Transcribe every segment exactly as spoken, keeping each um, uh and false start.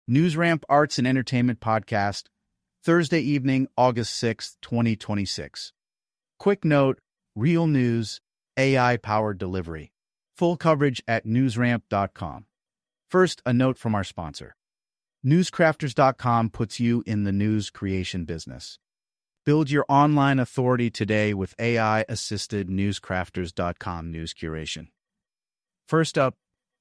NewsRamp Arts and Entertainment Podcast, Thursday evening, August sixth, twenty twenty-six. Quick note, real news, A I-powered delivery. Full coverage at newsramp dot com. First, a note from our sponsor. newscrafters dot com puts you in the news creation business. Build your online authority today with A I-assisted newscrafters dot com news curation. First up,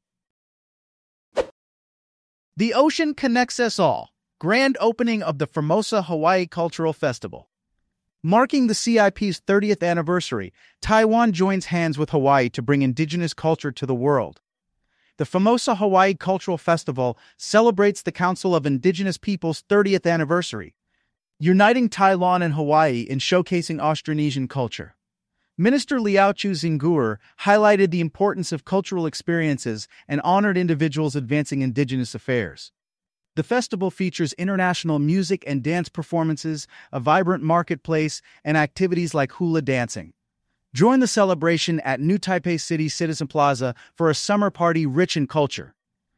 the ocean connects us all. Grand opening of the Formosa Hawaii Cultural Festival. Marking the C I P's thirtieth anniversary, Taiwan joins hands with Hawaii to bring indigenous culture to the world. The Formosa Hawaii Cultural Festival celebrates the Council of Indigenous Peoples' thirtieth anniversary, uniting Taiwan and Hawaii in showcasing Austronesian culture. Minister Liao-Chu Zingur highlighted the importance of cultural experiences and honored individuals advancing indigenous affairs. The festival features international music and dance performances, a vibrant marketplace, and activities like hula dancing. Join the celebration at New Taipei City Citizen Plaza for a summer party rich in culture.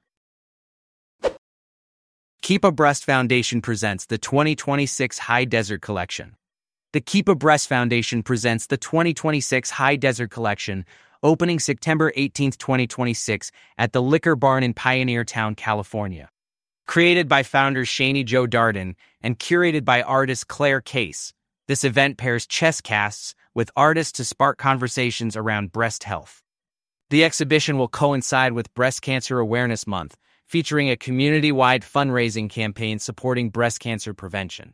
Keep Abreast Foundation presents the twenty twenty-six High Desert Collection. The Keep Abreast Foundation presents the twenty twenty-six High Desert Collection, opening September eighteenth, twenty twenty-six, at the Liquor Barn in Pioneer Town, California. Created by founders Shani Joe Darden and curated by artist Claire Case, this event pairs chess casts with artists to spark conversations around breast health. The exhibition will coincide with Breast Cancer Awareness Month, featuring a community-wide fundraising campaign supporting breast cancer prevention.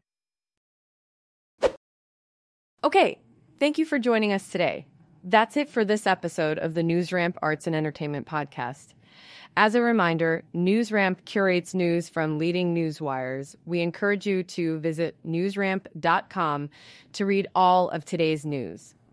Okay, thank you for joining us today. That's it for this episode of the NewsRamp Arts and Entertainment Podcast. As a reminder, NewsRamp curates news from leading news wires. We encourage you to visit newsramp dot com to read all of today's news.